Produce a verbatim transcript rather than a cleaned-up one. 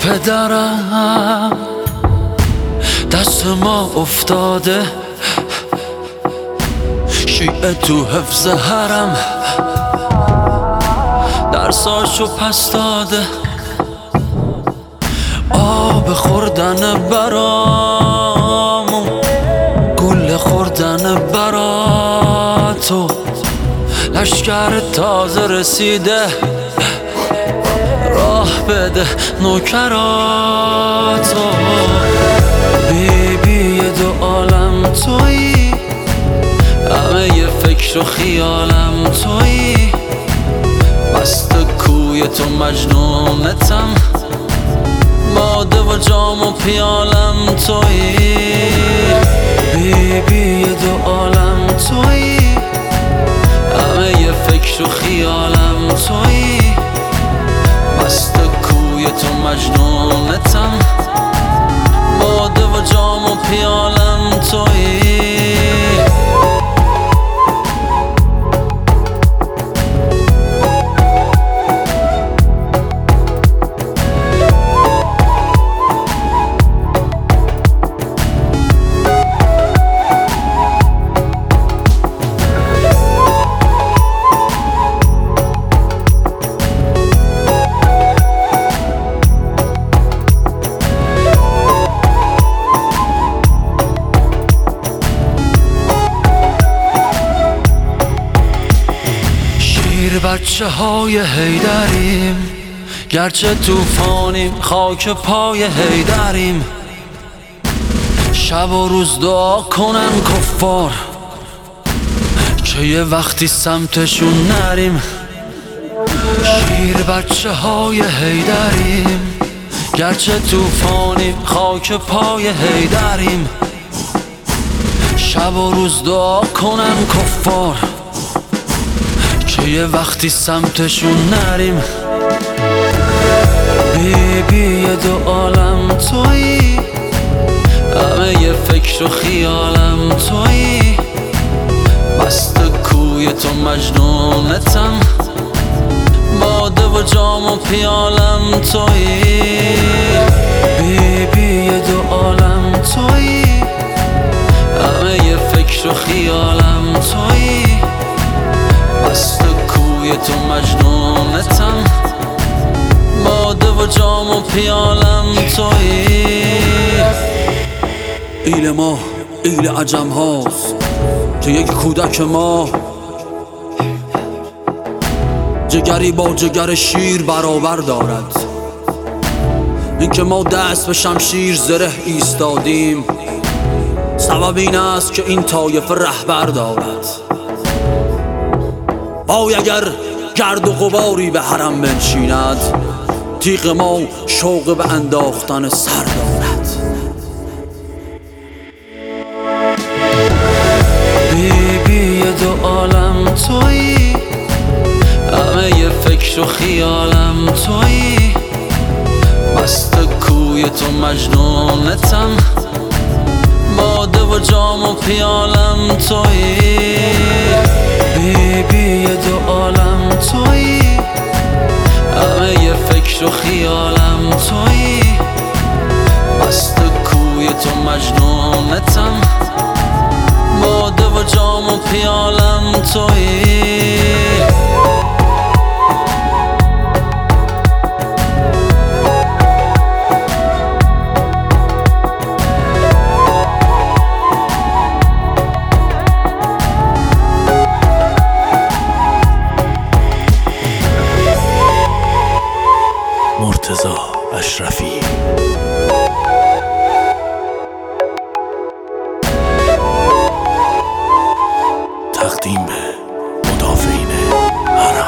پدرم دست ما افتاده، شیعه تو حفظ حرم درساشو پس داده، آب خوردن برامون، گل خوردن براتو، لشکر تازه رسیده، راه بده نوکراتو. بیبی دو عالم تویی، همه ی فکر و خیالم تویی، مست کوی تو مجنونتم، باده و جام و پیالم تویی. بیبی دو عالم تویی، همه ی فکر و خیالم تویی، مست کوی تو مجنونتم، باده و جام و پیالم تویی. بچه های حیدریم، گرچه توفانیم خاک پای حیدریم، شب و روز دعا کنن کفار که یه وقتی سمتشون نریم. شیر بچه های حیدریم، گرچه توفانیم خاک پای حیدریم، شب و روز دعا کنن کفار که یه وقتی سمتشون نریم. بیبی دو عالم تویی، همه ی فکر و خیالم تویی، مست کوی تو مجنونتم، باده و جام و پیالم تویی. بیبی دو عالم تویی، همه ی فکر و خیالم تویی، مست کوی تو مجنونتم، باده و جام و پیالم تویی. ایل ما ایل عجم هاست که یک کودک ما، جگری با جگر شیر برابر دارد. این که ما دست به شمشیر زره ایستادیم، سبب این است که این طایفه رهبر دارد. وای اگر گرد و غباری به حرم بنشیند، تیغ ما شوق به انداختن سر دارد. بیبی دو عالم تویی، همه ی فکر و خیالم تویی، مست کوی تو مجنونتم، باده و جام و پیالم تویی. بیبی دو عالم تویی، همه ی فکر و خیالم تویی، مست کوی تو مجنونتم، باده و جام و پیالم تویی. مرتضی اشرفی. تقدیم به مدافعین حرم.